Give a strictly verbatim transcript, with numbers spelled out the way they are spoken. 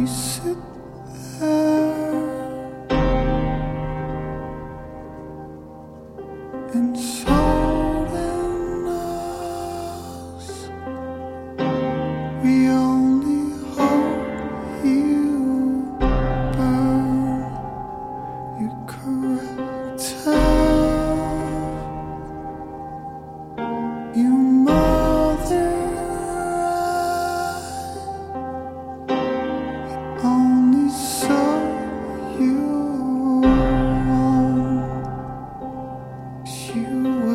we sit there and salt in us. We only hope you burn. You correct her. You mother. Only so you want you.